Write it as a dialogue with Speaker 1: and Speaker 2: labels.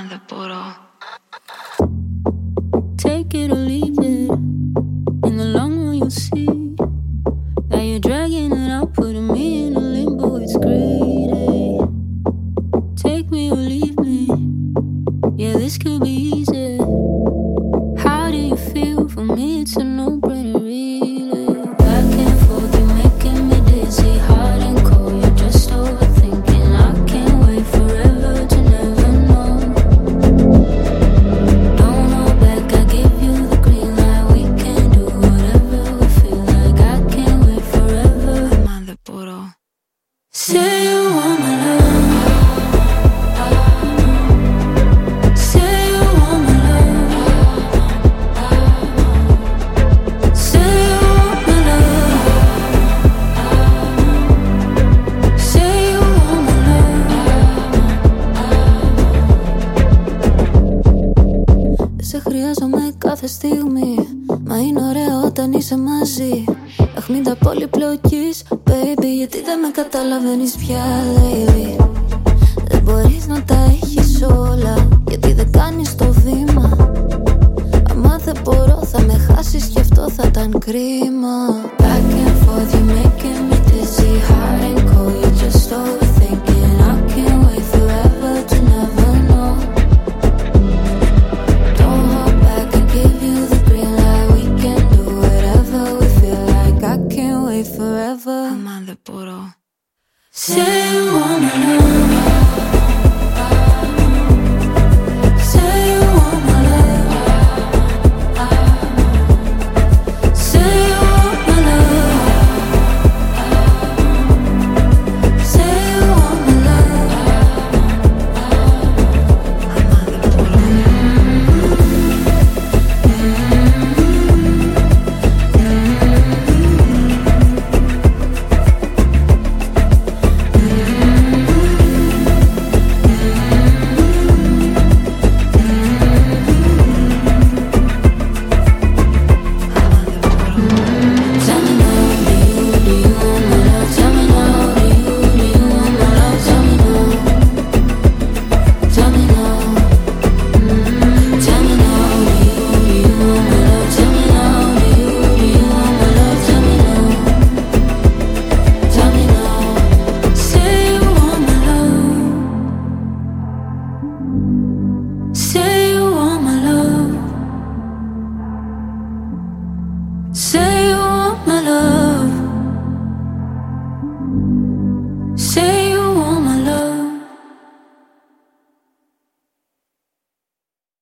Speaker 1: the portal.
Speaker 2: Take it or leave it. In the long run you'll see that you're dragging it out, putting me in a limbo. It's greedy. Take me or leave me. Yeah, this could be easy. How do you feel? For me it's a no-brainer, really. Back and forth, you're making me dizzy. Hot and cold, you're just overthinking. I can't wait forever to never know. Don't hold back, I give you the green light. We can do whatever we feel like. I can't wait forever. I'm on the portal. Say you want my love. Say you want my love. Say you want my love. Say you want my love. Σε χρειάζομαι κάθε στιγμή. Μα είναι ωραίο όταν είσαι μαζί. Αχ, μην τα πολυπλοκείς, baby. Γιατί δεν με καταλαβαίνεις πια, baby. Δεν μπορείς να τα έχεις όλα. Γιατί δεν κάνεις το βήμα. Άμα δεν μπορώ θα με χάσεις κι αυτό θα ήταν κρίμα. Back and forth, you're making me dizzy. Hot and cold, you're just overthinking. I can't wait forever to never know. Don't hold back, I give you the green light. We can do whatever we feel like. I can't wait forever. I'm on the portal. Say you want my love. Say you want my love. Say you want my love. Say you want my love. I'm on the portal. Tell me now, do you want my love? Tell me now, do you want my love? Tell me now. Tell me now. Tell me now, do you want my love? Tell me now, do you want my love? Tell me now. Tell me now. Say you want my love. Say you want my love. Say you want my love. Say